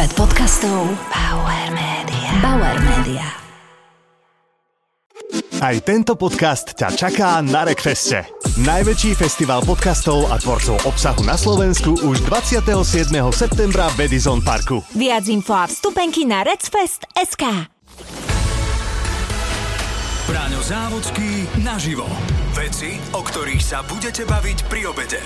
Svet podcastov Bauer Media. Aj tento podcast ťa čaká na Rekfeste. Najväčší festival podcastov a tvorcov obsahu na Slovensku už 27. septembra v Edison Parku. Viac info a vstupenky na recfest.sk. Braňo Závodský naživo. Veci, o ktorých sa budete baviť pri obede.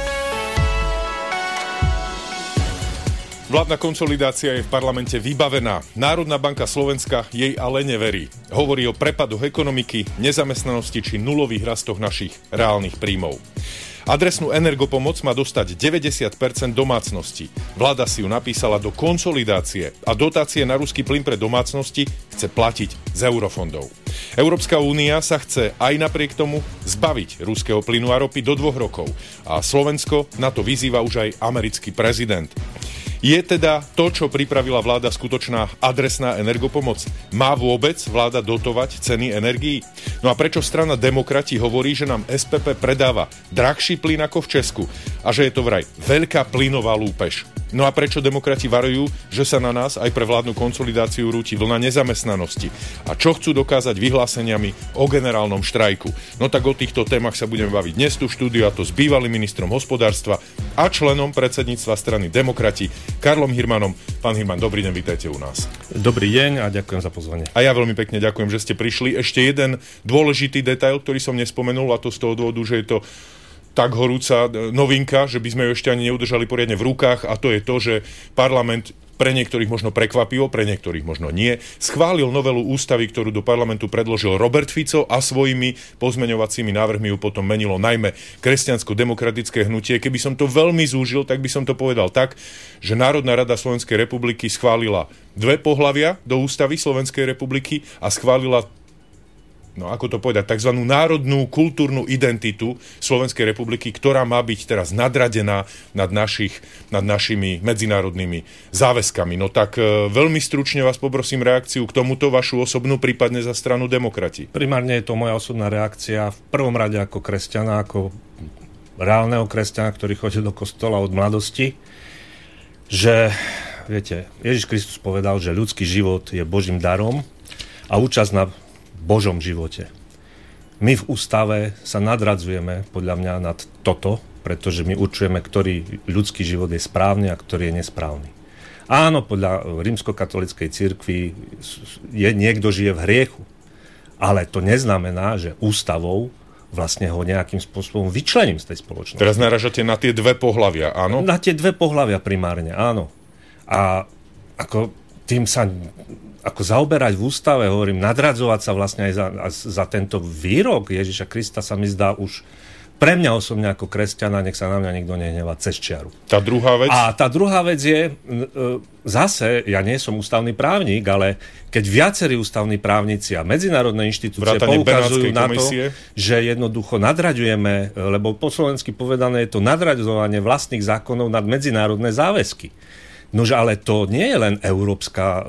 Vládna konsolidácia je v parlamente vybavená. Národná banka Slovenska jej ale neverí. Hovorí o prepadoch ekonomiky, nezamestnanosti či nulových rastoch našich reálnych príjmov. Adresnú energopomoc má dostať 90% domácností. Vláda si ju napísala do konsolidácie a dotácie na ruský plyn pre domácnosti chce platiť z eurofondov. Európska únia sa chce aj napriek tomu zbaviť ruského plynu a ropy do 2 rokov. A Slovensko na to vyzýva už aj americký prezident. Je teda to, čo pripravila vláda, skutočná adresná energopomoc? Má vôbec vláda dotovať ceny energií? No a prečo strana Demokrati hovorí, že nám SPP predáva drahší plyn ako v Česku a že je to vraj veľká plynová lúpež? No a prečo Demokrati varujú, že sa na nás aj pre vládnu konsolidáciu rúti vlna nezamestnanosti? A čo chcú dokázať vyhláseniami o generálnom štrajku? No tak o týchto témach sa budeme baviť dnes tu v štúdiu, a to s bývalým ministrom hospodárstva a členom predsedníctva strany Demokrati Karlom Hirmanom. Pán Hirman, dobrý deň, vítajte u nás. Dobrý deň a ďakujem za pozvanie. A ja veľmi pekne ďakujem, že ste prišli. Ešte jeden dôležitý detail, ktorý som nespomenul, a to z toho dôvodu, že je to tak horúca novinka, že by sme ju ešte ani neudržali poriadne v rukách, a to je to, že parlament, pre niektorých možno prekvapivo, pre niektorých možno nie, schválil novelu ústavy, ktorú do parlamentu predložil Robert Fico, a svojimi pozmeňovacími návrhmi ju potom menilo najmä kresťansko-demokratické hnutie. Keby som to veľmi zúžil, tak by som to povedal tak, že Národná rada Slovenskej republiky schválila 2 pohlavia do ústavy Slovenskej republiky a schválila, no ako to povedať, tzv. Národnú kultúrnu identitu Slovenskej republiky, ktorá má byť teraz nadradená nad našimi medzinárodnými záväzkami. No tak veľmi stručne vás poprosím reakciu k tomuto, vašu osobnú, prípadne za stranu Demokrati. Primárne je to moja osobná reakcia, v prvom rade ako kresťana, ako reálneho kresťana, ktorý chodí do kostola od mladosti, že, viete, Ježiš Kristus povedal, že ľudský život je Božím darom a účasť na Božom živote. My v ústave sa nadradzujeme podľa mňa nad toto, pretože my určujeme, ktorý ľudský život je správny a ktorý je nesprávny. Áno, podľa rímskokatolíckej cirkvi niekto žije v hriechu, ale to neznamená, že ústavou vlastne ho nejakým spôsobom vyčlením z tej spoločnosti. Teraz naražate na tie 2 pohlavia, áno? Na tie 2 pohlavia primárne, áno. A ako tým sa ako zaoberať v ústave, hovorím, nadradzovať sa vlastne aj za tento výrok Ježiša Krista sa mi zdá už pre mňa osobne ako kresťana, nech sa na mňa nikto nehnevá, cez čiaru. Tá druhá vec? A tá druhá vec je, zase, ja nie som ústavný právnik, ale keď viacerí ústavní právnici a medzinárodné inštitúcie poukazujú na to, že jednoducho nadraďujeme, lebo po slovensky povedané je to nadraďovanie vlastných zákonov nad medzinárodné záväzky. Nože ale to nie je len európska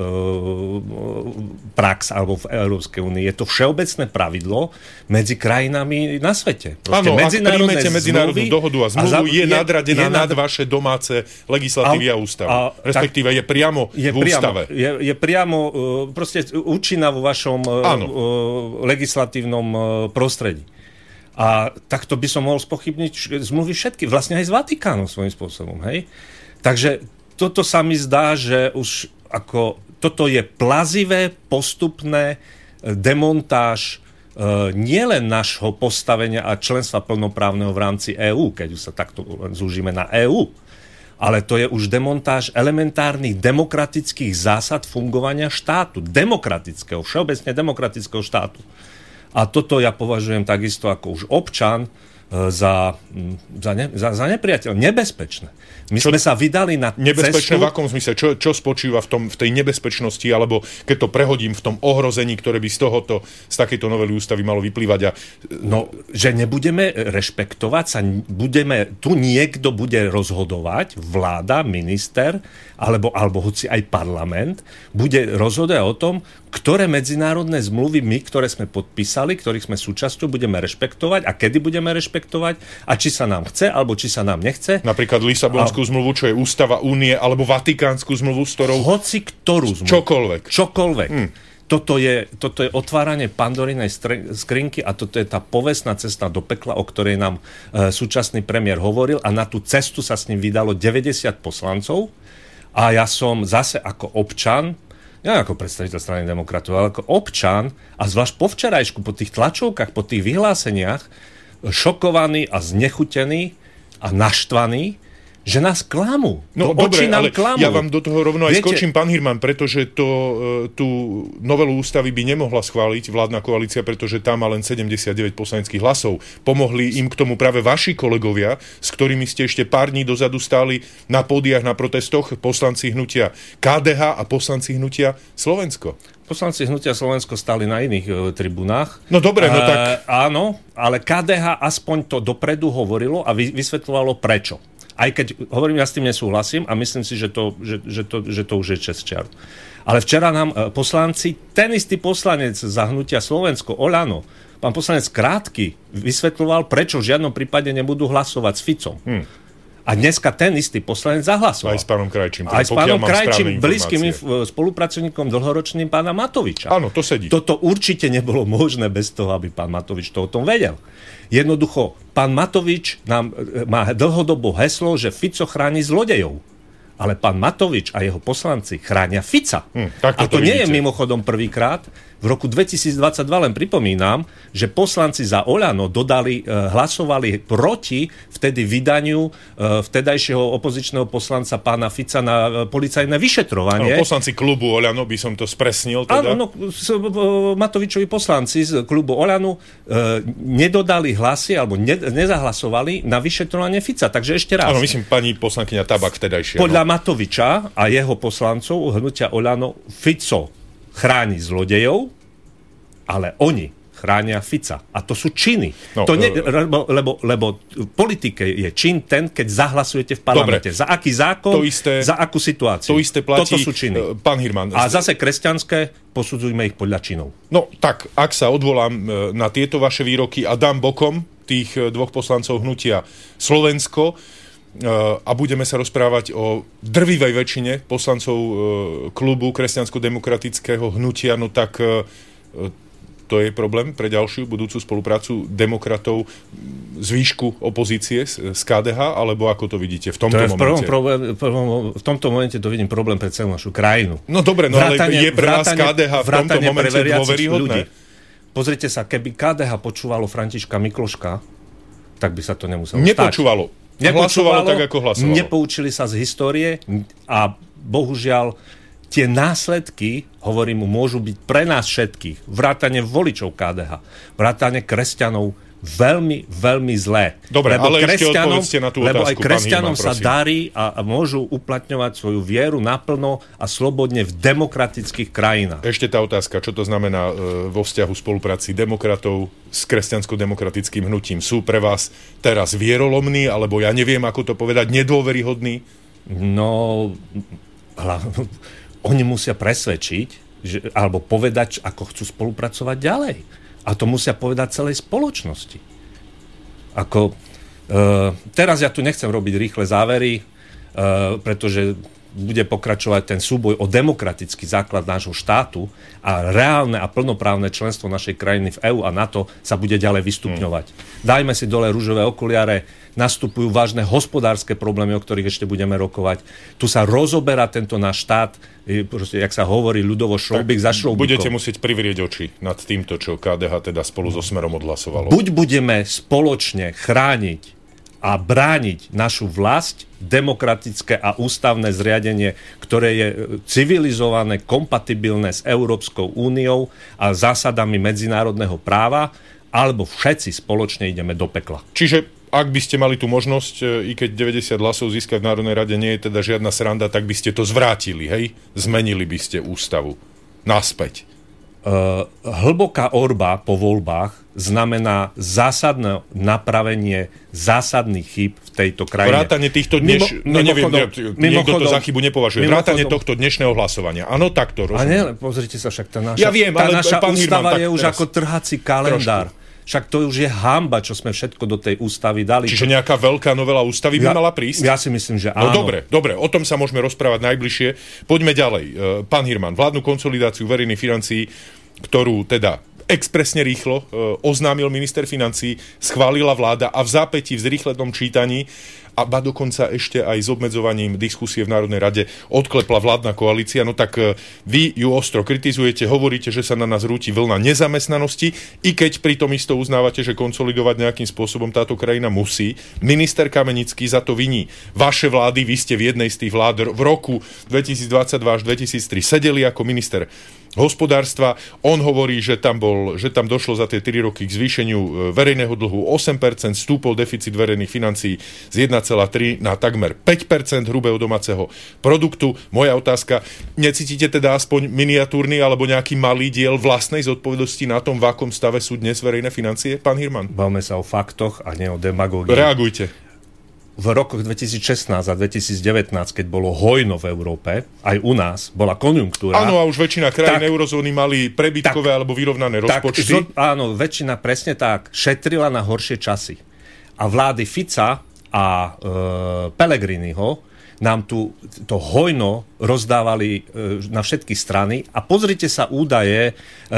prax alebo v Európskej únii. Je to všeobecné pravidlo medzi krajinami na svete. Áno, ak príjmete medzinárodnú dohodu a zmluvu, je nadradená nad vaše domáce legislatívy a ústavu. Respektíve je priamo v ústave. Je priamo proste účinná vo vašom legislatívnom prostredí. A takto by som mohol spochybniť zmluvy všetky, vlastne aj s Vatikánom svojím spôsobom. Hej? Takže toto sa mi zdá, že už ako toto je plazivé, postupné demontáž nielen nášho postavenia a členstva plnoprávneho v rámci EÚ, keď už sa takto zúžime na EÚ, ale to je už demontáž elementárnych demokratických zásad fungovania štátu, demokratického, všeobecne demokratického štátu. A toto ja považujem takisto ako už občan za nepriateľ, nebezpečné. My sme sa vydali na nebezpečné cestu. V akom zmysle? Čo spočíva v tej nebezpečnosti, alebo keď to prehodím, v tom ohrození, ktoré by z takejto novely ústavy malo vyplývať? No, že nebudeme rešpektovať, tu niekto bude rozhodovať, vláda, minister, alebo hoci aj parlament, bude rozhodovať o tom, ktoré medzinárodné zmluvy my, ktoré sme podpísali, ktorých sme súčasťou, budeme rešpektovať a kedy budeme rešpektovať rešpektovať a či sa nám chce, alebo či sa nám nechce. Napríklad Lisabonskú zmluvu, čo je ústava únie, alebo Vatikánsku zmluvu, s ktorou... Hoci ktorú zmluvu. Čokoľvek. Toto je otváranie Pandorinej skrinky a toto je tá povestná cesta do pekla, o ktorej nám súčasný premiér hovoril a na tú cestu sa s ním vydalo 90 poslancov a ja som zase ako občan, nie ako predstaviteľ strany demokratov, ale ako občan a zvlášť po včerajšku, po tých tlačovkách, po tých vyhláseniach šokovaný a znechutený a naštvaný, že nás klamú. No dobre, ale klamú. Ja vám do toho rovno aj skočím, pán Hirman, pretože tú novelu ústavy by nemohla schváliť vládna koalícia, pretože tam má len 79 poslaneckých hlasov. Pomohli im k tomu práve vaši kolegovia, s ktorými ste ešte pár dní dozadu stáli na pódiach, na protestoch, poslanci hnutia KDH a poslanci hnutia Slovensko. Poslanci hnutia Slovensko stáli na iných tribunách. No dobre, no tak... Áno, ale KDH aspoň to dopredu hovorilo a vysvetľovalo prečo. Aj keď, hovorím, ja s tým nesúhlasím a myslím si, že to už je česť čiart. Ale včera nám poslanci, ten istý poslanec za hnutia Slovensko, Oľano, pán poslanec Krátky, vysvetľoval, prečo v žiadnom prípade nebudú hlasovať s Ficom. A dneska ten istý poslanec zahlasoval. Aj s pánom Krajčím. Aj s pánom Krajčím, blízkym spolupracovníkom dlhoročným pána Matoviča. Áno, to sedí. Toto určite nebolo možné bez toho, aby pán Matovič to o tom vedel. Jednoducho, pán Matovič nám má dlhodobo heslo, že Fico chráni zlodejov. Ale pán Matovič a jeho poslanci chránia Fica. A to nie je mimochodom prvýkrát. V roku 2022 len pripomínam, že poslanci za Oľano hlasovali proti vtedy vydaniu vtedajšieho opozičného poslanca pána Fica na policajné vyšetrovanie. No, poslanci klubu Oľano, by som to spresnil teda. Áno, Matovičovi poslanci z klubu Oľano nedodali hlasy alebo nezahlasovali na vyšetrovanie Fica. Takže ešte raz. Áno, myslím pani poslankyňa Tabak vtedajšia. Podľa Matoviča a jeho poslancov hnutia Oľano Fico chráni zlodejov, ale oni chránia Fica. A to sú činy. No, lebo v politike je čin ten, keď zahlasujete v parlamente. Dobre, za aký zákon, za akú situáciu. To isté platí. Toto sú činy. Pán Hirman. A zase kresťanské, posudzujme ich podľa činov. No tak, ak sa odvolám na tieto vaše výroky a dám bokom tých dvoch poslancov hnutia Slovensko, a budeme sa rozprávať o drvivej väčšine poslancov klubu kresťansko-demokratického hnutia, no tak to je problém pre ďalšiu budúcu spoluprácu demokratov z výšku opozície z KDH, alebo ako to vidíte v tomto momente? V tomto momente to vidím problém pre celú našu krajinu. No dobre, ale je pre vás KDH v tomto momente dôveryhodné? Pozrite sa, keby KDH počúvalo Františka Mikloška, tak by sa to nemuselo Nepočúvalo. Hlasovalo tak, ako hlasovalo. Nepoučili sa z histórie a bohužiaľ tie následky, hovorím, môžu byť pre nás všetkých, vrátane voličov KDH, vrátane kresťanov, veľmi, veľmi zlé. Dobre, ale ešte odpovedzte na tú otázku. Lebo aj kresťanom sa darí a môžu uplatňovať svoju vieru naplno a slobodne v demokratických krajinách. Ešte tá otázka, čo to znamená vo vzťahu spolupráci demokratov s kresťansko-demokratickým hnutím? Sú pre vás teraz vierolomní, alebo ja neviem, ako to povedať, nedôveryhodní? No, oni musia presvedčiť, alebo povedať, ako chcú spolupracovať ďalej. A to musia povedať celej spoločnosti. Teraz ja tu nechcem robiť rýchle závery, pretože bude pokračovať ten súboj o demokratický základ nášho štátu a reálne a plnoprávne členstvo našej krajiny v EÚ a NATO sa bude ďalej vystupňovať. Dajme si dole ružové okuliare, nastupujú vážne hospodárske problémy, o ktorých ešte budeme rokovať. Tu sa rozoberá tento náš štát, proste, jak sa hovorí, ľudovo šroubík za šroubíkom. Budete musieť privrieť oči nad týmto, čo KDH teda spolu so Smerom odhlasovalo. Buď budeme spoločne chrániť a brániť našu vlast, demokratické a ústavné zriadenie, ktoré je civilizované, kompatibilné s Európskou úniou a zásadami medzinárodného práva, alebo všetci spoločne ideme do pekla. Čiže ak by ste mali tú možnosť, i keď 90 hlasov získať v Národnej rade nie je teda žiadna sranda, tak by ste to zvrátili, hej? Zmenili by ste ústavu naspäť. Hlboká orba po voľbách znamená zásadné napravenie zásadných chýb v tejto krajine. Vrátane týchto niekto to za chybu nepovažuje. Vrátane tohto dnešného hlasovania. Áno, takto rozumiem. A nie, pozrite sa, však tá naša, ja viem, tá naša ústava je už ako trhací kalendár. Však to už je hanba, čo sme všetko do tej ústavy dali. Čiže nejaká veľká novela ústavy by mala prísť? Ja si myslím, že áno. No dobre, o tom sa môžeme rozprávať najbližšie. Poďme ďalej. Pán Hirman, vládnu konsolidáciu verejných financií, ktorú teda expresne rýchlo oznámil minister financií, schválila vláda a v zápätí v zrýchlenom čítaní a dokonca ešte aj s obmedzovaním diskusie v Národnej rade odklepla vládna koalícia. No tak vy ju ostro kritizujete, hovoríte, že sa na nás rúti vlna nezamestnanosti, i keď pritom isto uznávate, že konsolidovať nejakým spôsobom táto krajina musí. Minister Kamenický za to viní vaše vlády, vy ste v jednej z tých vlád v roku 2022 až 2003 sedeli ako minister hospodárstva. On hovorí, že tam došlo za tie 3 roky k zvýšeniu verejného dlhu 8%, stúpol deficit verejných financií z 1,3 na takmer 5% hrubého domáceho produktu. Moja otázka, necítite teda aspoň miniatúrny alebo nejaký malý diel vlastnej zodpovednosti na tom, v akom stave sú dnes verejné financie, pán Hirman? Bavme sa o faktoch a nie o demagógii. Reagujte. V rokoch 2016 a 2019, keď bolo hojno v Európe, aj u nás, bola konjunktúra. Áno, a už väčšina krajín eurozóny mali prebytkové alebo vyrovnané rozpočty. Áno, väčšina presne tak šetrila na horšie časy. A vlády Fica a Pellegriniho nám tu to hojno rozdávali na všetky strany a pozrite sa údaje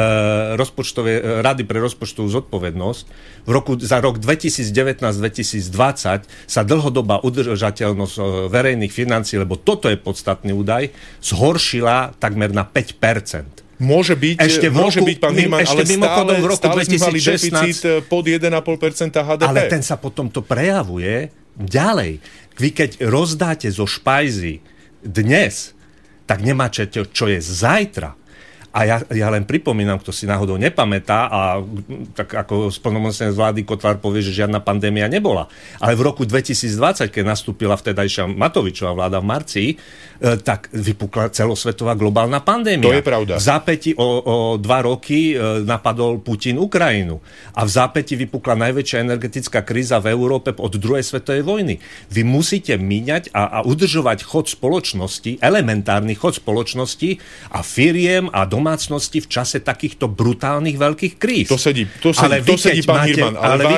Rady pre rozpočtovú zodpovednosť. Za rok 2019-2020 sa dlhodobá udržateľnosť verejných financií, lebo toto je podstatný údaj, zhoršila takmer na 5%. Môže byť, pán Hirman, ale stále sme mali deficit pod 1,5% HDP. Ale ten sa potom to prejavuje ďalej. Vy keď rozdáte zo špajzy dnes, tak nemáte čo je zajtra. A ja len pripomínam, kto si náhodou nepamätá, a tak ako splnomocnenec vlády Kotlár povie, že žiadna pandémia nebola. Ale v roku 2020, keď nastúpila vtedajšia Matovičová vláda v marci, tak vypukla celosvetová globálna pandémia. To je pravda. V zápäti o 2 roky napadol Putin Ukrajinu. A v zápäti vypukla najväčšia energetická kríza v Európe od druhej svetovej vojny. Vy musíte míňať a udržovať chod spoločnosti, elementárny chod spoločnosti a firiem a domácnosti v čase takýchto brutálnych veľkých kríz. To sedí, pán Hirman. Ale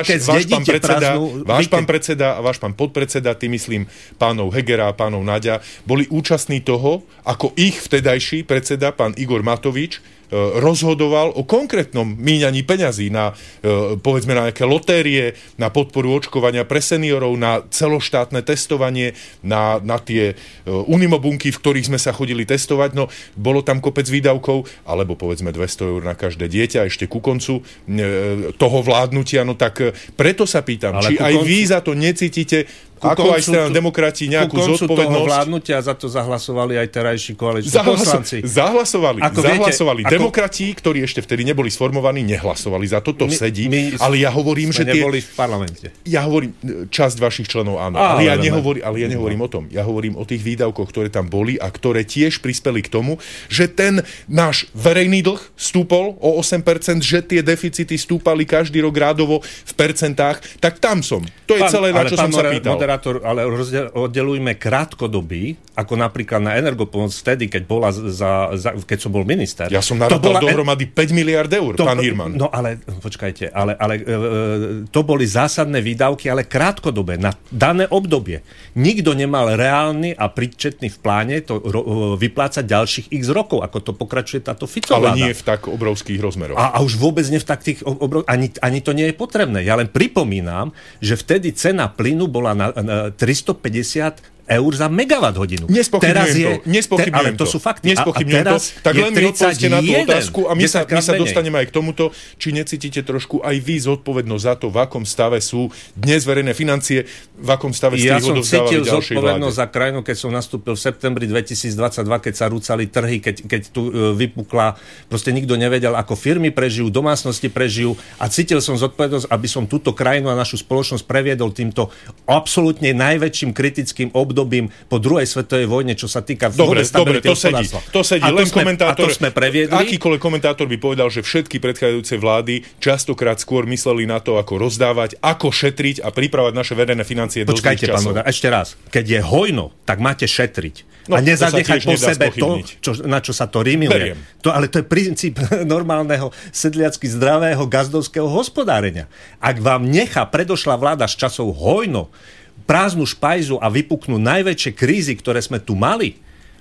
váš pán predseda a váš pán podpredseda, tým myslím pánov Hegera a pánov Naďa, boli účastní toho, ako ich vtedajší predseda, pán Igor Matovič, rozhodoval o konkrétnom míňaní peňazí na, povedzme, na nejaké lotérie, na podporu očkovania pre seniorov, na celoštátne testovanie, na tie unimobunky, v ktorých sme sa chodili testovať. No, bolo tam kopec výdavkov, alebo povedzme 200 eur na každé dieťa, ešte ku koncu toho vládnutia. No tak preto sa pýtam, ale či aj vy za to necítite, ako aj strana demokrati, nejakú zodpovednosť. Ku koncu toho vládnutia za to zahlasovali aj terajší koaliční poslanci. Zahlasovali. Demokrati, ktorí ešte vtedy neboli sformovaní, nehlasovali za to, sedí. Ale ja hovorím, že neboli v parlamente. Ja hovorím, časť vašich členov áno. Ale ja nehovorím o tom. Ja hovorím o tých výdavkoch, ktoré tam boli a ktoré tiež prispeli k tomu, že ten náš verejný dlh stúpol o 8%, že tie deficity stúpali každý rok rádovo v percentách, tak tam som. To je celé, na čo som sa pýtal. Ale oddelujme krátkodobý, ako napríklad na energopomoc vtedy, keď som bol minister. Ja som narátal dohromady 5 miliard eur, pán Hirman. No ale, počkajte, ale to boli zásadné výdavky, ale krátkodobé, na dané obdobie. Nikto nemal reálny a príčetný v pláne to vyplácať ďalších x rokov, ako to pokračuje táto Ficová vláda. Ale nie v tak obrovských rozmeroch. A už vôbec nie v takých ani to nie je potrebné. Ja len pripomínam, že vtedy cena plynu bola na 350 eur za megawatt hodinu. Nespochybňujem to. To sú fakty. Nespochybňujem to. Tak len mi odpovedzte na tú otázku a my sa dostaneme aj k tomuto, či necítite trošku aj vy zodpovednosť za to, v akom stave sú dnes verejné financie, v akom stave ste ich odovzdávali ďalšej vláde. Ja som cítil zodpovednosť za krajinu, keď som nastúpil v septembri 2022, keď sa rúcali trhy, keď tu vypukla, proste nikto nevedel, ako firmy prežijú, domácnosti prežijú, a cítil som zodpovednosť, aby som túto krajinu a našu spoločnosť previedol týmto absolútne najväčším kritickým obdobím obdobím po druhej svetovej vojne, čo sa týka dobre, stability hospodárstva. To sedí. Len komentátor, sme previedli. Akýkoľvek komentátor by povedal, že všetky predchádzajúce vlády častokrát skôr mysleli na to, ako rozdávať, ako šetriť a pripravať naše verejné financie do zlých časov. Počkajte, pán, ešte raz. Keď je hojno, tak máte šetriť. A nezadechať po sebe to, na čo sa to rímiluje. Ale to je princíp normálneho sedliacky zdravého gazdovského hospodárenia. Ak vám nechá predošla vláda z časov hojno, prázdnu špajzu a vypuknú najväčšie krízy, ktoré sme tu mali,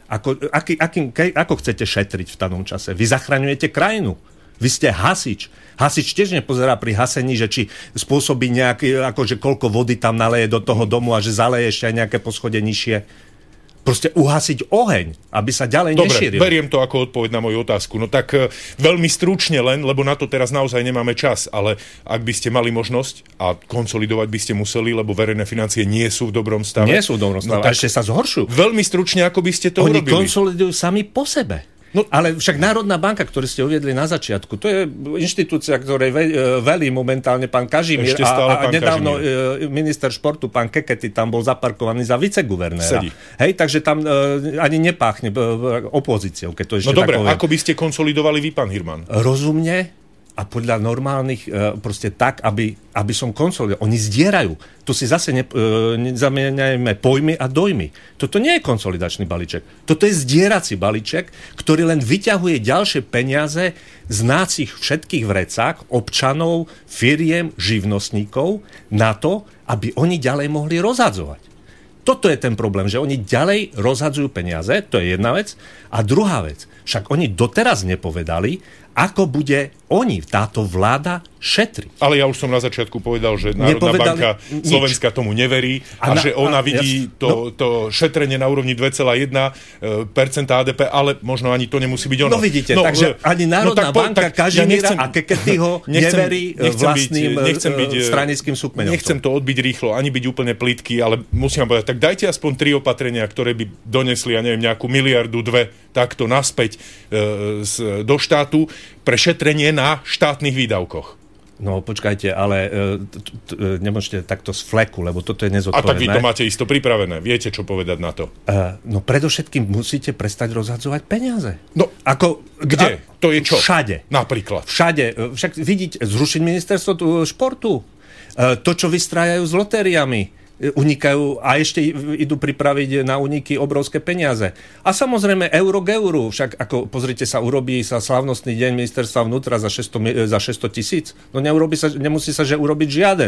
ako chcete šetriť v danom čase? Vy zachraňujete krajinu. Vy ste hasič. Hasič tiež nepozerá pri hasení, že či spôsobí nejaký, akože koľko vody tam naleje do toho domu a že zaleje ešte aj nejaké poschodie nižšie. Proste uhasiť oheň, aby sa ďalej nešíril. Dobre, beriem to ako odpoveď na moju otázku. No tak veľmi stručne len, lebo na to teraz naozaj nemáme čas, ale ak by ste mali možnosť a konsolidovať by ste museli, lebo verejné financie nie sú v dobrom stave. Nie sú v dobrom stave, a ešte sa zhoršujú. Veľmi stručne, ako by ste to urobili. urobili. Oni konsolidujú sami po sebe. No, ale však Národná banka, ktorú ste uviedli na začiatku, to je inštitúcia, ktorej velí momentálne pán Kažimír a nedávno minister športu, pán Kekety, tam bol zaparkovaný za viceguvernéra. Hej, takže tam ani nepáchne opozíciou, keď to ešte tak poviem. No dobre, ako by ste konsolidovali vy, pán Hirman? Rozumne a podľa normálnych, proste tak, aby som konsolidoval. Oni zdierajú. Tu si zase nezamieňajme pojmy a dojmy. Toto nie je konsolidačný balíček. Toto je zdierací balíček, ktorý len vyťahuje ďalšie peniaze z nácich všetkých vrecák, občanov, firiem, živnostníkov na to, aby oni ďalej mohli rozhadzovať. Toto je ten problém, že oni ďalej rozhadzujú peniaze, to je jedna vec. A druhá vec, však oni doteraz nepovedali, ako bude táto vláda šetriť. Ale ja už som na začiatku povedal, že Národná banka Slovenska tomu neverí a že ona vidí to šetrenie na úrovni 2,1% HDP, ale možno ani to nemusí byť ono. No vidíte, takže ani Národná banka Kažimíra a Keketyho neverí vlastným stranickým súkmeňom. Nechcem to odbiť rýchlo, ani byť úplne plytký, ale musím vám povedať, tak dajte aspoň 3 opatrenia, ktoré by donesli, ja neviem, nejakú 1-2 miliardy takto naspäť do štátu pre šetrenie na štátnych výdavkoch. No počkajte, ale nemôžete takto z fleku, lebo toto je nezodpovedné. A tak vy to máte isto pripravené. Viete, čo povedať na to? No predovšetkým musíte prestať rozhadzovať peniaze. No, kde? To je čo? Všade. Napríklad. Všade. Však vidíte, zrušiť ministerstvo športu. To, čo vystrájajú s lotériami. Unikajú a ešte idú pripraviť na uniky obrovské peniaze. A samozrejme euro k euru. Však ako, pozrite sa, urobí sa slávnostný deň ministerstva vnútra za 600 000. No nemusí sa že urobiť žiaden.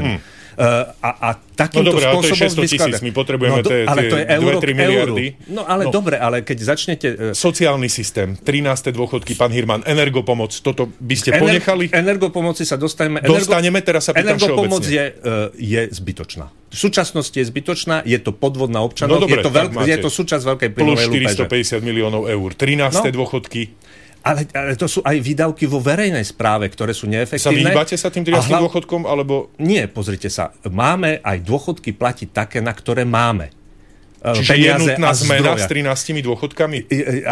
A takýmto spôsobom vyskladať. My potrebujeme tie 2-3 miliardy. No ale dobre, ale keď začnete... Sociálny systém, 13. dôchodky, pán Hirman, energopomoc, toto by ste ponechali? Energopomoci sa dostaneme, teraz sa pýtam všeobecne. Energopomoc je zbytočná. V súčasnosti je zbytočná, je to podvod na občanov, dobre, je to súčasť veľkej plynovej lúpeže. Plus 450 miliónov eur, 13. dôchodky. Ale to sú aj výdavky vo verejnej správe, ktoré sú neefektívne. Sa vyhýbate sa tým 13. dôchodkom, alebo... Nie, pozrite sa, máme aj dôchodky platiť také, na ktoré máme. Čiže je nutná zmena s 13 dôchodkami?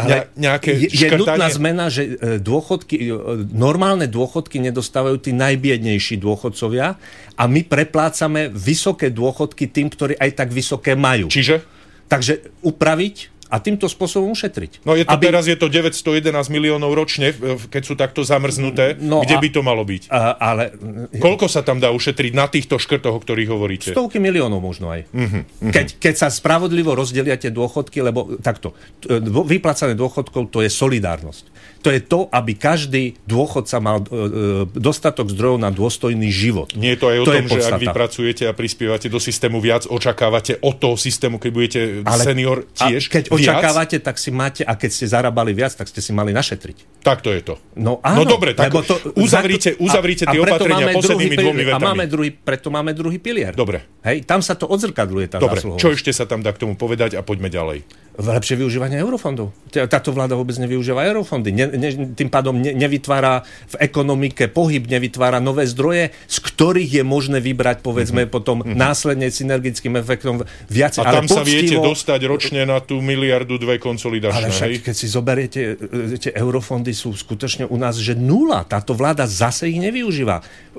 Je nutná zmena, že normálne dôchodky nedostávajú tí najbiednejší dôchodcovia a my preplácame vysoké dôchodky tým, ktorí aj tak vysoké majú. Čiže? Takže upraviť a týmto spôsobom ušetriť. No teraz je to 911 miliónov ročne, keď sú takto zamrznuté. Kde by to malo byť? Koľko sa tam dá ušetriť na týchto škrtoch, o ktorých hovoríte? Stovky miliónov možno aj. Keď sa spravodlivo rozdelia tie dôchodky, lebo takto, vyplácané dôchodkov, to je solidárnosť. To je to, aby každý dôchodca mal dostatok zdrojov na dôstojný život. Nie je to aj o tom, že ak vy pracujete a prispievate do systému viac, očakávate od toho systému, keď budete senior tiež keď viac? Očakávate, tak si máte, a keď ste zarábali viac, tak ste si mali našetriť. Tak to je to. No áno. No dobre, tak uzavrite tie opatrenia poslednými 2 vetami. Preto máme druhý pilier. Dobre. Hej, tam sa to odzrkadluje, tá zásluhovosť. Čo ešte sa tam dá k tomu povedať a poďme ďalej. Lepšie využívanie eurofondov. Táto vláda vôbec nevyužíva eurofondy. Tým pádom nevytvára v ekonomike pohyb, nevytvára nové zdroje, z ktorých je možné vybrať, povedzme, potom následne synergickým efektom viac. A tam sa viete dostať ročne na tú 1,5 miliardy miliardu 2 konsolidačné. Ale však, keď si zoberiete, tie eurofondy sú skutočne u nás, že nula. Táto vláda zase ich nevyužíva.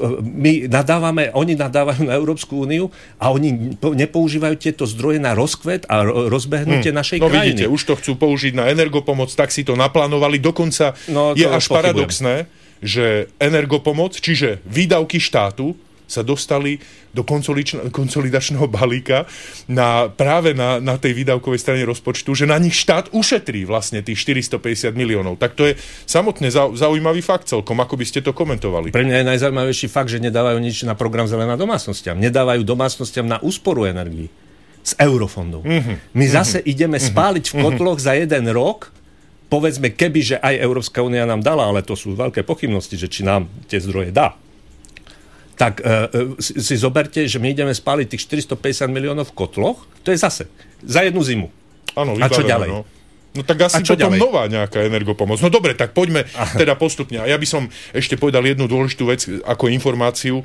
Oni nadávajú na Európsku úniu a oni nepoužívajú tieto zdroje na rozkvet a rozbehnutie našej krajiny. Vidíte, už to chcú použiť na energopomoc, tak si to naplánovali. Dokonca je až paradoxné, že energopomoc, čiže výdavky štátu, sa dostali do konsolidačného balíka práve na tej výdavkovej strane rozpočtu, že na nich štát ušetrí vlastne tých 450 miliónov. Tak to je samotne zaujímavý fakt celkom, ako by ste to komentovali. Pre mňa je najzaujímavejší fakt, že nedávajú nič na program Zelená domácnostiam. Nedávajú domácnostiam na úsporu energií z eurofondov. My zase ideme spáliť v kotloch za 1 rok. Povedzme, keby, že aj Európska únia nám dala, ale to sú veľké pochybnosti, že či nám tie zdroje dá. Tak si zoberte, že my ideme spáliť tých 450 miliónov v kotloch, to je zase za jednu zimu. Áno, a čo ďalej? No tak asi potom ďalej? Nová nejaká energopomoc. No dobre, tak poďme teda postupne. A ja by som ešte povedal jednu dôležitú vec ako informáciu,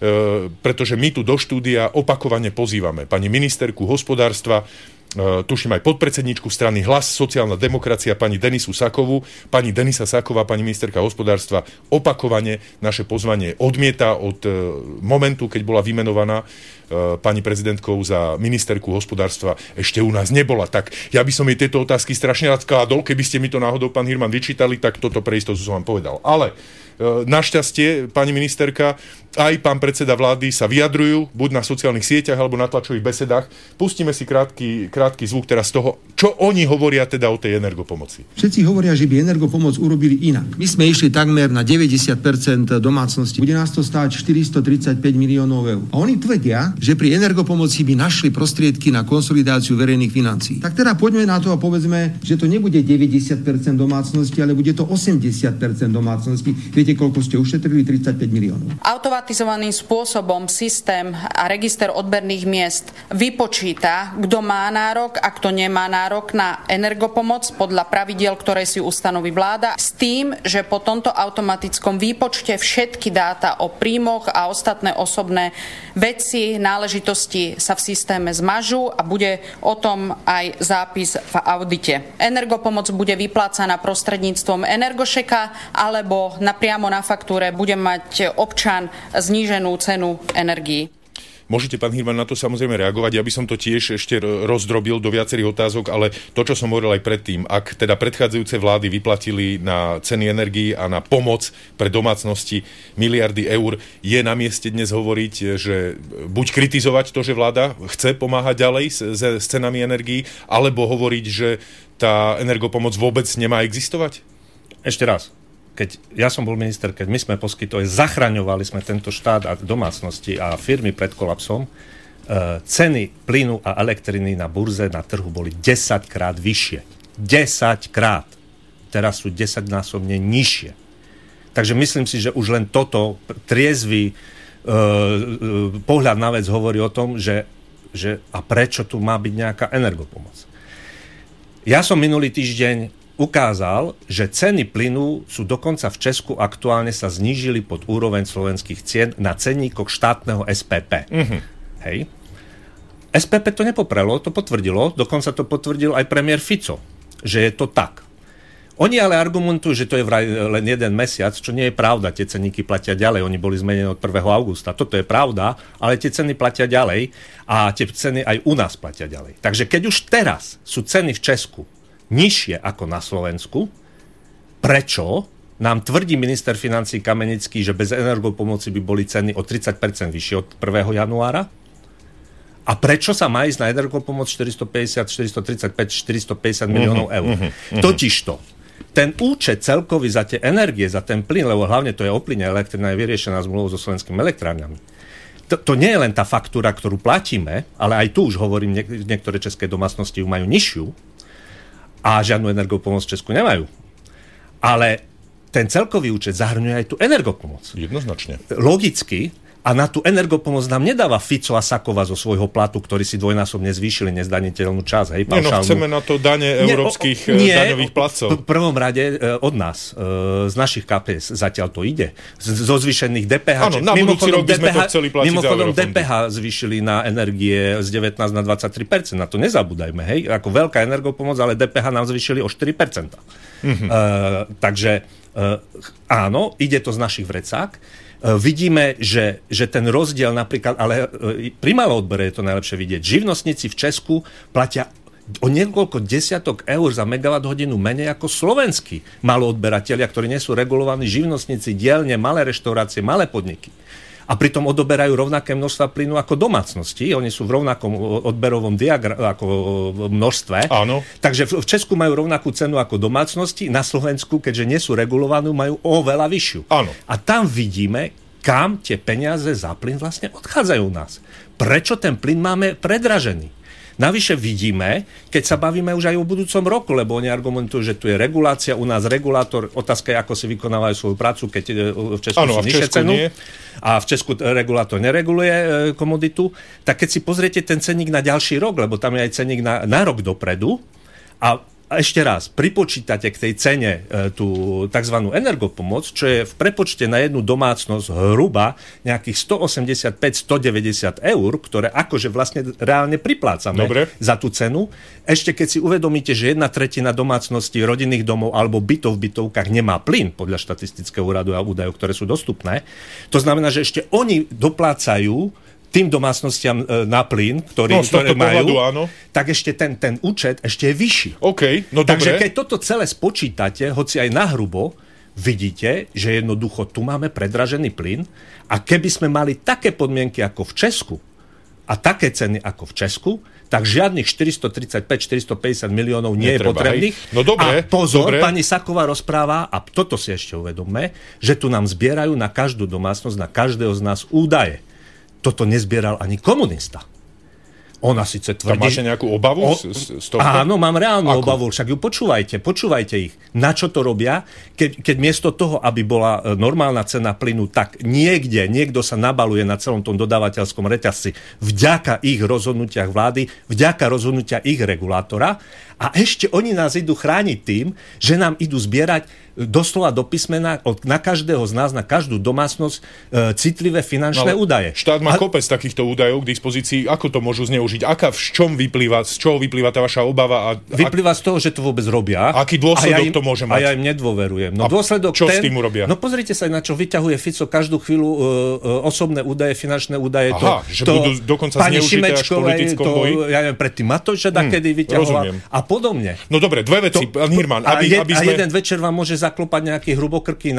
pretože my tu do štúdia opakovane pozývame pani ministerku hospodárstva, tuším aj podpredsedničku strany Hlas, sociálna demokracia, pani Denisu Sakovú. Pani Denisa Saková, pani ministerka hospodárstva, opakovane naše pozvanie odmieta od momentu, keď bola vymenovaná pani prezidentkou za ministerku hospodárstva, ešte u nás nebola. Tak ja by som jej tieto otázky strašne rád kládol, keby ste mi to náhodou, pán Hirman, vyčítali, tak toto pre istotu som vám povedal. Ale našťastie, pani ministerka, aj pán predseda vlády sa vyjadrujú, buď na sociálnych sieťach, alebo na tlačových besedách. Pustíme si krátky zvuk teraz z toho, čo oni hovoria teda o tej energopomoci. Všetci hovoria, že by energopomoc urobili inak. My sme išli takmer na 90% domácnosti. Bude nás to stáť 435 miliónov eur. A oni tvrdia, že pri energopomoci by našli prostriedky na konsolidáciu verejných financií. Tak teda poďme na to a povedzme, že to nebude 90% domácnosti, ale bude to 80% domácnosti. Viete, koľko ste ušetrili? 35 miliónov. Automatizovaným spôsobom systém a register odberných miest vypočíta, kto má nárok a kto nemá nárok na energopomoc podľa pravidiel, ktoré si ustanoví vláda, s tým, že po tomto automatickom výpočte všetky dáta o príjmoch a ostatné osobné veci, náležitosti sa v systéme zmažú a bude o tom aj zápis v audite. Energopomoc bude vyplácaná prostredníctvom Energošeka alebo priamo na faktúre bude mať občan zníženú cenu energií. Môžete, pán Hirman, na to samozrejme reagovať. Ja by som to tiež ešte rozdrobil do viacerých otázok, ale to, čo som hovoril aj predtým, ak teda predchádzajúce vlády vyplatili na ceny energií a na pomoc pre domácnosti miliardy eur, je na mieste dnes hovoriť, že buď kritizovať to, že vláda chce pomáhať ďalej s cenami energií, alebo hovoriť, že tá energopomoc vôbec nemá existovať? Ešte raz. Keď ja som bol minister, keď my sme poskytovali, zachraňovali sme tento štát a domácnosti a firmy pred kolapsom, ceny plynu a elektriny na burze, na trhu boli 10-krát vyššie. 10-krát. Teraz sú 10-násobne nižšie. Takže myslím si, že už len toto triezvy pohľad na vec hovorí o tom, že a prečo tu má byť nejaká energopomoc. Ja som minulý týždeň ukázal, že ceny plynu sú dokonca v Česku aktuálne sa znížili pod úroveň slovenských cien na cenníkoch štátneho SPP. Hej. SPP to nepoprelo, to potvrdilo, dokonca to potvrdil aj premiér Fico, že je to tak. Oni ale argumentujú, že to je vraj len 1 mesiac, čo nie je pravda, tie cenníky platia ďalej, oni boli zmenené od 1. augusta, toto je pravda, ale tie ceny platia ďalej a tie ceny aj u nás platia ďalej. Takže keď už teraz sú ceny v Česku nižšie ako na Slovensku, prečo nám tvrdí minister financií Kamenický, že bez energopomoci by boli ceny o 30% vyššie od 1. januára? A prečo sa má ísť na energopomoc 450, 435, 450 miliónov eur? Totižto, ten účet celkový za tie energie, za ten plyn, lebo hlavne to je o plyne, elektrina je vyriešená zmluvou so slovenskými elektrárňami. To nie je len tá faktúra, ktorú platíme, ale aj tu už hovorím, niektoré české domácnosti ju majú nižšiu, a žiadnu energopomoc v Česku nemajú. Ale ten celkový účet zahrňuje aj tú energopomoc. Jednoznačne. Logicky, A na tú energopomoc nám nedáva Fico a Saková zo svojho platu, ktorý si dvojnásobne zvýšili nezdaniteľnú časť. Hej, chceme na to dane európskych daňových platcov. V prvom rade od nás, z našich KPS zatiaľ to ide. Zo zvýšených DPH. Áno, na budúci rok by sme to chceli platiť za eurofondy. DPH zvýšili na energie z 19 na 23%. Na to nezabúdajme. Hej? Ako veľká energopomoc, ale DPH nám zvýšili o 4%. Takže áno, ide to z našich vrecák. Vidíme, že ten rozdiel napríklad, ale pri maloodbere je to najlepšie vidieť. Živnostníci v Česku platia o niekoľko desiatok eur za megawatt hodinu menej ako slovenskí maloodberatelia, ktorí nie sú regulovaní, živnostníci, dielne, malé reštaurácie, malé podniky. A pritom odoberajú rovnaké množstva plynu ako domácnosti. Oni sú v rovnakom odberovom ako množstve. Áno. Takže v Česku majú rovnakú cenu ako domácnosti, na Slovensku, keďže nie sú regulovaní, majú oveľa vyššiu. Áno. A tam vidíme, kam tie peniaze za plyn vlastne odchádzajú u nás. Prečo ten plyn máme predražený? Navyše vidíme, keď sa bavíme už aj o budúcom roku, lebo oni argumentujú, že tu je regulácia, u nás regulátor, otázka je, ako si vykonávajú svoju prácu, keď v Česku sú nižšie cenu. A v Česku regulátor nereguluje komoditu. Tak keď si pozriete ten cenník na ďalší rok, lebo tam je aj cenník na rok dopredu, a ešte raz, pripočítate k tej cene tú tzv. Energopomoc, čo je v prepočte na jednu domácnosť hruba nejakých 185-190 eur, ktoré akože vlastne reálne priplácame za tú cenu. Ešte keď si uvedomíte, že 1/3 domácností rodinných domov alebo bytov v bytovkách nemá plyn, podľa štatistického úradu a údajov, ktoré sú dostupné, to znamená, že ešte oni doplácajú tým domácnostiam na plyn, ktoré majú, tak ešte ten účet ešte je vyšší. Takže keď toto celé spočítate, hoci aj nahrubo, vidíte, že jednoducho tu máme predražený plyn a keby sme mali také podmienky ako v Česku a také ceny ako v Česku, tak žiadnych 435-450 miliónov nie je potrebných. No dobre, a pozor, pani Saková rozpráva, a toto si ešte uvedomme, že tu nám zbierajú na každú domácnosť, na každého z nás údaje. Toto nezbieral ani komunista. Ona síce tvrdí... Tam máte nejakú obavu z toho? Áno, mám reálnu obavu, však ju počúvajte ich. Na čo to robia? Keď miesto toho, aby bola normálna cena plynu, tak niekto sa nabaluje na celom tom dodávateľskom reťazci vďaka ich rozhodnutiach vlády, vďaka rozhodnutia ich regulátora, a ešte oni nás idú chrániť tým, že nám idú zbierať doslova do písmena na každého z nás, na každú domácnosť citlivé finančné údaje. Štát má kopec takýchto údajov k dispozícii. Ako to môžu zneužiť? Z čoho vyplýva tá vaša obava? Vyplýva z toho, že to vôbec robia. Aký dôsledok to môže mať? A ja im nedôverujem. Čo s tým urobia? No pozrite sa, na čo vyťahuje Fico každú chvíľu osobné údaje, finančné údaje. Že budú dokonca zneužité až v politickom boji? Ja neviem, predtým Matovič dakedy vyťahoval. A podobne. No dobre, dve veci, pán Hirman. A jeden večer vám môže zaklopať nejaký hrubokrky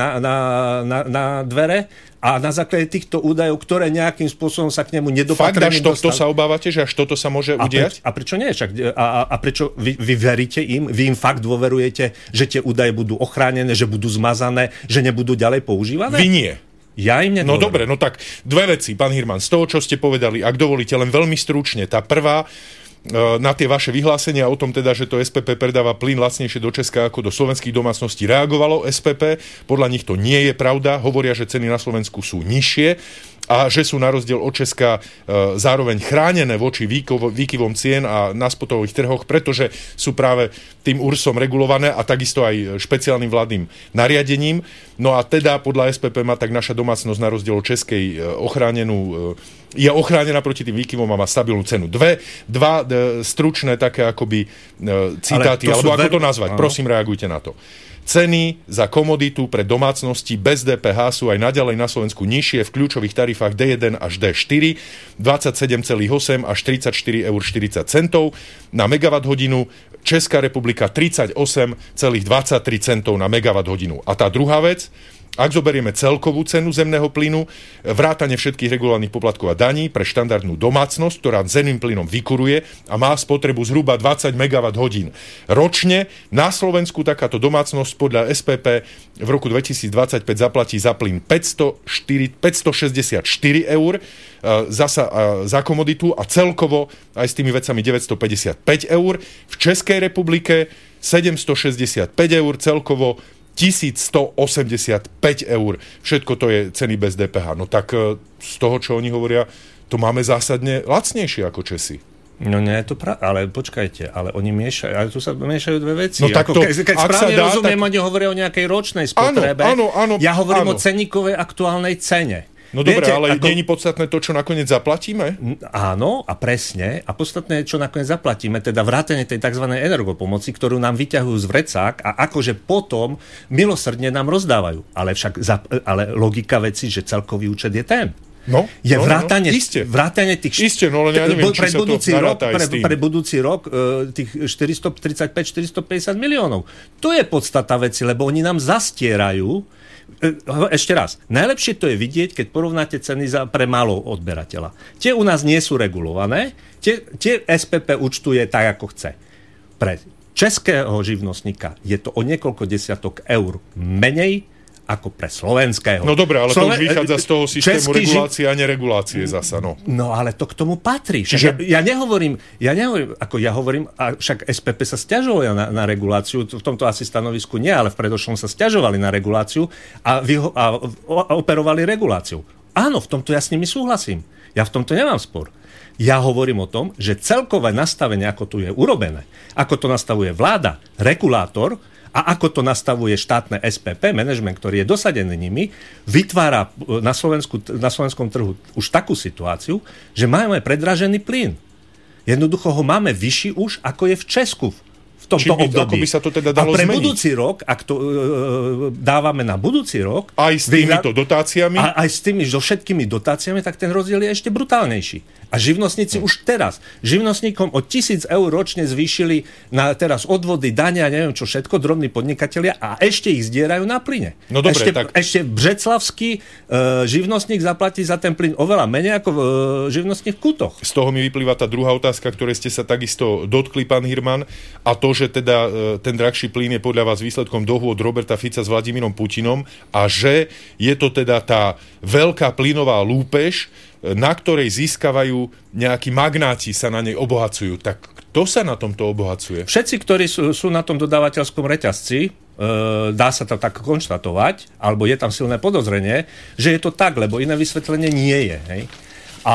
na dvere a na základe týchto údajov, ktoré nejakým spôsobom sa k nemu nedopatrením dostali. Fakt, až to sa obávate, že až toto sa môže udiať? A prečo nie? A prečo vy veríte im? Vy im fakt dôverujete, že tie údaje budú ochránené, že budú zmazané, že nebudú ďalej používané? Vy nie. Ja im nedôverujem. No dobre, no tak dve veci, pán Hirman, z toho, čo ste povedali, ak dovolíte, len veľmi stručne. Tá prvá, na tie vaše vyhlásenia o tom teda, že to SPP predáva plyn lacnejšie do Česka ako do slovenských domácností, reagovalo SPP. Podľa nich to nie je pravda. Hovoria, že ceny na Slovensku sú nižšie a že sú na rozdiel od Česka zároveň chránené voči výkyvom cien a na spotových trhoch, pretože sú práve tým URSom regulované a takisto aj špeciálnym vládnym nariadením. No a teda podľa SPP má tak naša domácnosť na rozdiel od českej je ochránená proti tým výkyvom a má stabilnú cenu. Dva stručné také akoby citáty, alebo ako to nazvať. Prosím, reagujte na to. Ceny za komoditu pre domácnosti bez DPH sú aj naďalej na Slovensku nižšie v kľúčových tarifách D1 až D4, 27,8 až 34,40 eur na megawatt hodinu, Česká republika 38,23 centov na megawatt hodinu. A tá druhá vec, ak zoberieme celkovú cenu zemného plynu, vrátane všetkých regulárnych poplatkov a daní pre štandardnú domácnosť, ktorá zemným plynom vykuruje a má spotrebu zhruba 20 MWh ročne, na Slovensku takáto domácnosť podľa SPP v roku 2025 zaplatí za plyn 564 eur za komoditu a celkovo aj s tými vecami 955 eur. V Českej republike 765 eur celkovo 1185 eur. Všetko to je ceny bez DPH. No tak z toho, čo oni hovoria, to máme zásadne lacnejšie ako Česi. No nie je to ale počkajte, ale oni miešajú, ale tu sa miešajú dve veci. No tak to, keď správne rozumiem, oni hovoria o nejakej ročnej spotrebe. Áno, ja hovorím o ceníkovej aktuálnej cene. No dobre, ale nie je podstatné to, čo nakoniec zaplatíme? Áno, a presne. A podstatné je, čo nakoniec zaplatíme, teda vrátane tej tzv. Energopomoci, ktorú nám vyťahujú z vrecák a akože potom milosrdne nám rozdávajú. Ale však ale logika veci, že celkový účet je ten. No, je vrátane tých... Isté, no ale ja neviem, či sa to naráta aj s tým. Pre budúci rok tých 435-450 miliónov. To je podstata veci, lebo oni nám zastierajú. Ešte raz, najlepšie to je vidieť, keď porovnáte ceny pre málo odberateľa. Tie u nás nie sú regulované, tie SPP účtuje tak, ako chce. Pre českého živnostníka je to o niekoľko desiatok eur menej ako pre slovenského. No dobre, ale to už vychádza z toho systému regulácie a neregulácie zasa, no. No ale to k tomu patrí. Ja nehovorím, ako ja hovorím, a však SPP sa sťažovali na reguláciu, v tomto asi stanovisku nie, ale v predošlom sa sťažovali na reguláciu a operovali reguláciu. Áno, v tomto ja s nimi súhlasím. Ja v tomto nemám spor. Ja hovorím o tom, že celkové nastavenie, ako tu je urobené, ako to nastavuje vláda, regulátor, a ako to nastavuje štátne SPP, manažment, ktorý je dosadený nimi, vytvára na slovenskom trhu už takú situáciu, že máme predražený plyn. Jednoducho ho máme vyšší už, ako je v Česku v tomto období. Ako by sa to teda dalo zmeniť? A pre budúci rok, ak to dávame na budúci rok... Aj s týmito dotáciami? Aj s tými, so všetkými dotáciami, tak ten rozdiel je ešte brutálnejší. A živnostníci už teraz, živnostníkom o 1,000 eur ročne zvýšili na teraz odvody, dane a neviem čo všetko, drobní podnikatelia a ešte ich zdierajú na plyne. No dobre, ešte břeclavský živnostník zaplatí za ten plyn oveľa menej ako živnostník v Kútoch. Z toho mi vyplýva tá druhá otázka, ktorej ste sa takisto dotkli, pán Hirman, a to, že teda ten drahší plyn je podľa vás výsledkom dohôd Roberta Fica s Vladimírom Putinom a že je to teda tá veľká plynová lúpež, na ktorej získavajú nejakí magnáti, sa na nej obohacujú. Tak kto sa na tomto obohacuje? Všetci, ktorí sú na tom dodávateľskom reťazci, dá sa to tak konštatovať, alebo je tam silné podozrenie, že je to tak, lebo iné vysvetlenie nie je. Hej? A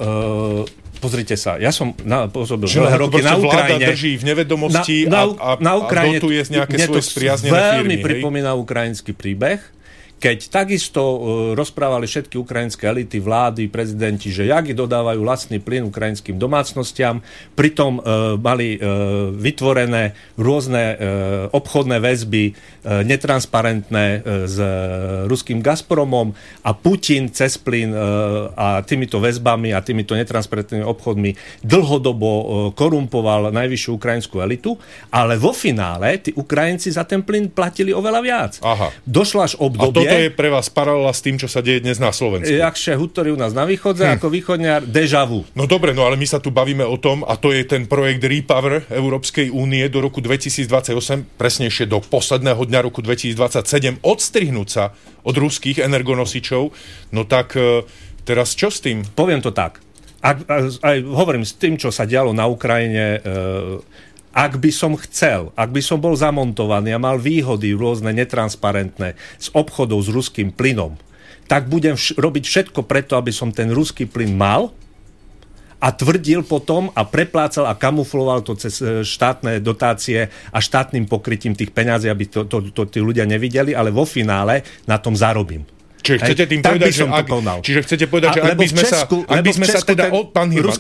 pozrite sa, ja som pôsobil dlhé roky na Ukrajine. Vláda drží v nevedomosti a dotuje nejaké svoje spriaznené firmy. Veľmi pripomína ukrajinský príbeh, keď takisto rozprávali všetky ukrajinské elity, vlády, prezidenti, že jak dodávajú lacný plyn ukrajinským domácnostiam, pritom mali vytvorené rôzne obchodné väzby, netransparentné s ruským Gazpromom a Putin cez plyn a týmito väzbami a týmito netransparentnými obchodmi dlhodobo korumpoval najvyššiu ukrajinskú elitu, ale vo finále tí Ukrajinci za ten plyn platili oveľa viac. Aha. Došlo až obdobie... To je pre vás paralela s tým, čo sa deje dnes na Slovensku. Jakže hutorí u nás na východze, ako východňar déjà vu. No dobre, no ale my sa tu bavíme o tom, a to je ten projekt Repower Európskej únie do roku 2028, presnejšie do posledného dňa roku 2027, odstrihnúť sa od ruských energonosičov. No tak teraz čo s tým? Poviem to tak. Hovorím s tým, čo sa dialo na Ukrajine... Ak by som chcel, ak by som bol zamontovaný a mal výhody rôzne netransparentné z obchodov s ruským plynom, tak budem robiť všetko preto, aby som ten ruský plyn mal a tvrdil potom a preplácal a kamufloval to cez štátne dotácie a štátnym pokrytím tých peňazí, aby to tí ľudia nevideli, ale vo finále na tom zarobím. Čiže chcete tým povedať, že ak by sme sa teda pán Hirman,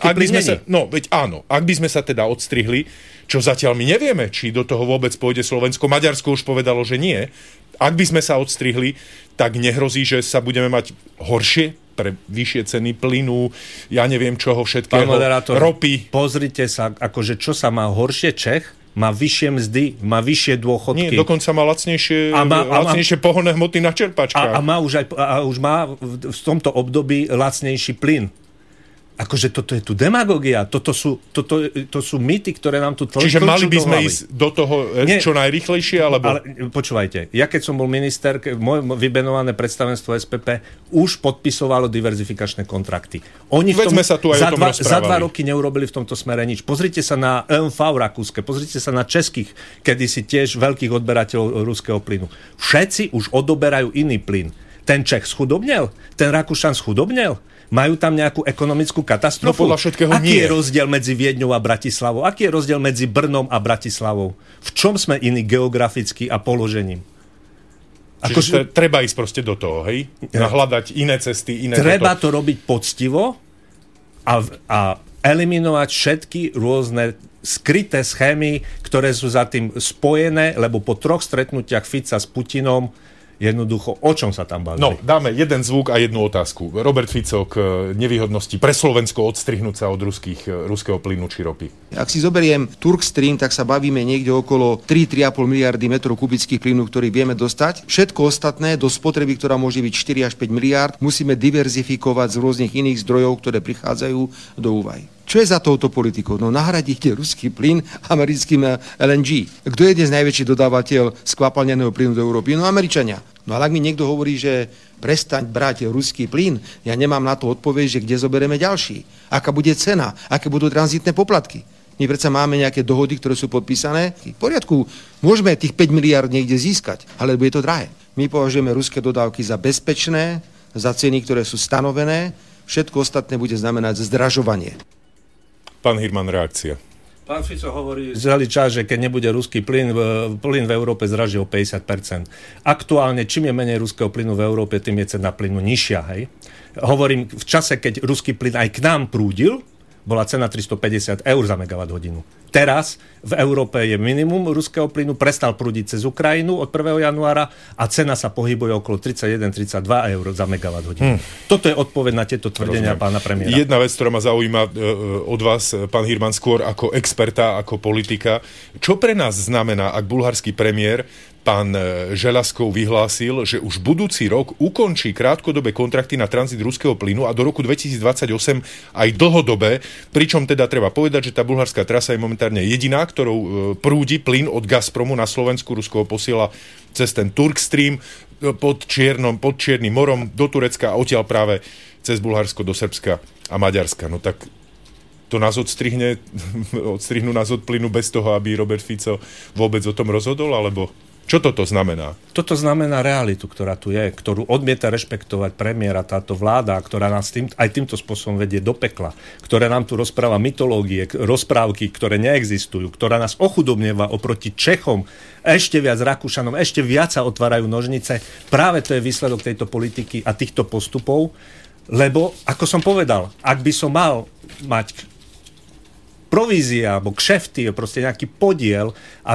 ak by sme sa teda odstrihli, čo zatiaľ my nevieme, či do toho vôbec pôjde Slovensko. Maďarsko už povedalo, že nie. Ak by sme sa odstrihli, tak nehrozí, že sa budeme mať horšie pre vyššie ceny plynu, ja neviem čoho všetkého, pán moderátor, ropy. Pozrite sa, akože čo sa má horšie Čech, má vyššie mzdy, má vyššie dôchodky. Nie, dokonca má lacnejšie pohonné hmoty na čerpačkách. A už má v tomto období lacnejší plyn. Akože toto je tu demagogia, to sú mýty, ktoré nám tu tlčú. Čiže mali by sme ísť do toho čo najrýchlejšie, alebo... Ale počúvajte, ja keď som bol minister, moje vybenované predstavenstvo SPP už podpisovalo diverzifikačné kontrakty. Oni sa tu aj o tom rozprávali. Za 2 roky neurobili v tomto smere nič. Pozrite sa na EMV rakúske, pozrite sa na českých, kedysi tiež veľkých odberateľov ruského plynu. Všetci už odoberajú iný plyn. Ten Čech schudobnel? Ten Rakúšan schudobnel? Majú tam nejakú ekonomickú katastrofu? No podľa všetkého Aký nie. je rozdiel medzi Viedňou a Bratislavou? Aký je rozdiel medzi Brnom a Bratislavou? V čom sme iní geograficky a položením? Čiže treba ísť proste do toho, hej? Hľadať iné cesty, iné... Treba to robiť poctivo a eliminovať všetky rôzne skryté schémy, ktoré sú za tým spojené, lebo po 3 stretnutiach Fica s Putinom jednoducho, o čom sa tam baví? No, dáme jeden zvuk a jednu otázku. Robert Fico k nevýhodnosti pre Slovensko odstrihnúť sa od ruského plynu či ropy. Ak si zoberiem Turkstream, tak sa bavíme niekde okolo 3,5 miliardy metrov kubických plynu, ktorý vieme dostať. Všetko ostatné do spotreby, ktorá môže byť 4 až 5 miliárd, musíme diverzifikovať z rôznych iných zdrojov, ktoré prichádzajú do úvahy. Čo je za touto politikou? No nahradíte ruský plyn americkým LNG. Kto je dnes najväčší dodávateľ skvapalneného plynu do Európy? No Američania. No ale ak mi niekto hovorí, že prestaň brať ruský plyn, ja nemám na to odpoveď, že kde zoberieme ďalší. Aká bude cena? Aké budú tranzitné poplatky? My predsa máme nejaké dohody, ktoré sú podpísané. V poriadku, môžeme tých 5 miliard niekde získať, ale bude to drahé. My považujeme ruské dodávky za bezpečné, za ceny, ktoré sú stanovené. Všetko ostatné bude znamenať zdražovanie. Pán Hirman, reakcia. Pán Fico hovorí celý čas, že keď nebude ruský plyn v Európe zdraží o 50%. Aktuálne, čím je menej ruského plynu v Európe, tým je cena plynu nižšia. Hej? Hovorím, v čase, keď ruský plyn aj k nám prúdil, bola cena 350 eur za megawatt hodinu. Teraz v Európe je minimum ruského plynu, prestal prúdiť cez Ukrajinu od 1. januára a cena sa pohybuje okolo 31-32 eur za megawatt hodinu. Toto je odpoveď na tieto tvrdenia pána premiéra. Jedna vec, ktorá ma zaujíma od vás, pán Hirman, skôr ako experta, ako politika. Čo pre nás znamená, ak bulharský premiér pán Želaskov vyhlásil, že už budúci rok ukončí krátkodobé kontrakty na tranzit ruského plynu a do roku 2028 aj dlhodobé, pričom teda treba povedať, že tá bulharská trasa je momentárne jediná, ktorou prúdi plyn od Gazpromu na Slovensku. Rusko ho posiela cez ten Turkstream pod Čiernym morom do Turecka a odtiaľ práve cez Bulharsko do Srbska a Maďarska. No tak to nás odstrihnú nás od plynu bez toho, aby Robert Fico vôbec o tom rozhodol, alebo... Čo toto znamená? Toto znamená realitu, ktorá tu je, ktorú odmieta rešpektovať premiér a táto vláda, ktorá nás aj týmto spôsobom vedie do pekla, ktorá nám tu rozpráva mytológie, rozprávky, ktoré neexistujú, ktorá nás ochudobnieva oproti Čechom, ešte viac Rakúšanom, ešte viac sa otvárajú nožnice. Práve to je výsledok tejto politiky a týchto postupov, lebo, ako som povedal, ak by som mal mať provízia alebo kšefty, proste nejaký podiel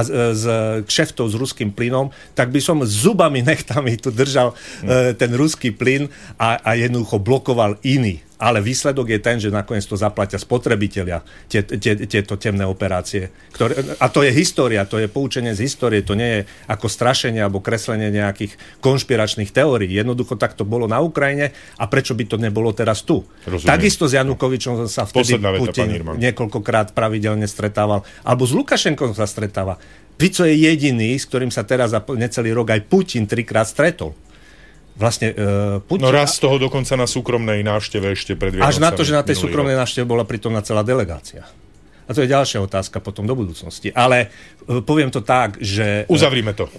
z kšeftov s ruským plynom, tak by som zubami nechtami tu držal ten ruský plyn a jednoducho blokoval iný. Ale výsledok je ten, že nakoniec to zaplatia spotrebitelia, tieto temné operácie. A to je história, to je poučenie z histórie, to nie je ako strašenie alebo kreslenie nejakých konšpiračných teórií. Jednoducho tak to bolo na Ukrajine a prečo by to nebolo teraz tu? Rozumiem. Takisto s Janukovičom sa vtedy Putin niekoľkokrát pravidelne stretával, alebo s Lukašenkom sa stretáva. Fico je jediný, s ktorým sa teraz za necelý rok aj Putin 3-krát stretol. Vlastne Putin... No raz z toho dokonca na súkromnej návšteve ešte pred Vianocami. Až na to, že na tej súkromnej návšteve bola pritomná celá delegácia. A to je ďalšia otázka potom do budúcnosti. Ale poviem to tak, že... Uzavrime to.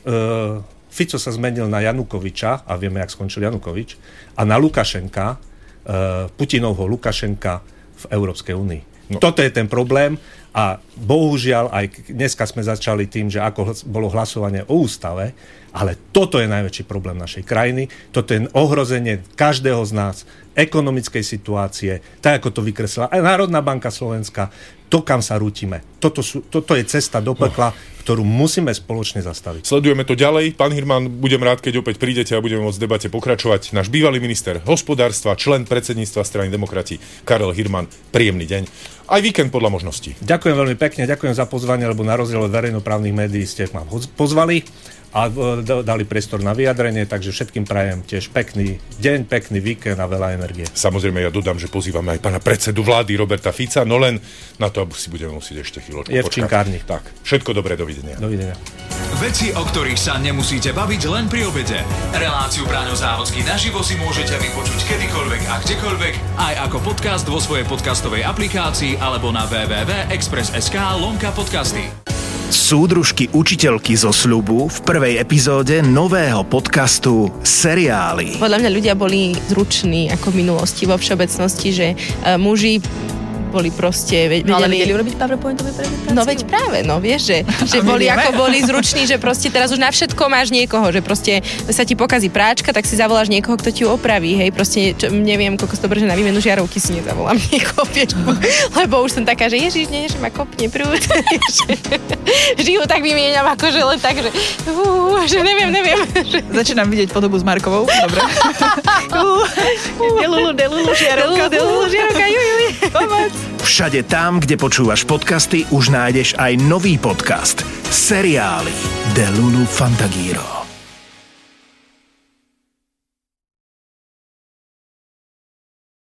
Fico sa zmenil na Janukoviča, a vieme, jak skončil Janukovič, a na Lukašenka, Putinovho Lukašenka v Európskej únii. No. Toto je ten problém a bohužiaľ aj dneska sme začali tým, že ako bolo hlasovanie o ústave, ale toto je najväčší problém našej krajiny, toto je ohrozenie každého z nás, ekonomickej situácie, tak ako to vykreslila aj Národná banka Slovenska, to, kam sa rútime. Toto je cesta do pekla, ktorú musíme spoločne zastaviť. Sledujeme to ďalej. Pán Hirman, budem rád, keď opäť prídete a budeme môcť v debate pokračovať. Náš bývalý minister hospodárstva, člen predsedníctva strany Demokrati, Karel Hirman. Príjemný deň. Aj víkend podľa možností. Ďakujem veľmi pekne, ďakujem za pozvanie, lebo na rozdiel od verejnoprávnych médií ste ma pozvali. a dali priestor na vyjadrenie, takže všetkým prajem tiež pekný deň, pekný víkend a veľa energie. Samozrejme, ja dodám, že pozývame aj pána predsedu vlády Roberta Fica, no len na to si budeme musieť ešte chvíľočku počkať. Je v činkárni. Tak, všetko dobré, dovidenia. Dovidenia. Veci, o ktorých sa nemusíte baviť len pri obede. Reláciu Braňo Závodský naživo si môžete vypočuť kedykoľvek a kdekoľvek, aj ako podcast vo svojej podcastovej aplikácii alebo na www.express.sk/podcasty. Súdružky učiteľky zo sľubu v prvej epizóde nového podcastu Seriály. Podľa mňa ľudia boli zruční ako v minulosti vo všeobecnosti, že muži boli proste... No ale vedeli urobiť PowerPointovú prezentáciu? No veď práve, no vieš, že boli zruční, že proste teraz už na všetko máš niekoho, že proste sa ti pokazí práčka, tak si zavoláš niekoho, kto ti ju opraví, hej, proste neviem, koľko to že na výmenu žiarovky si nezavolám niekoho, lebo už som taká, že ježiš, ma kopne prúd. Žijú tak vymieňam, akože len tak, že neviem. Začínam vidieť podobu s Markovou, dobre. Delulu, žiarovka, juj, pomoc. Všade tam, kde počúvaš podcasty, už nájdeš aj nový podcast Seriály de Lulu Fantagiro.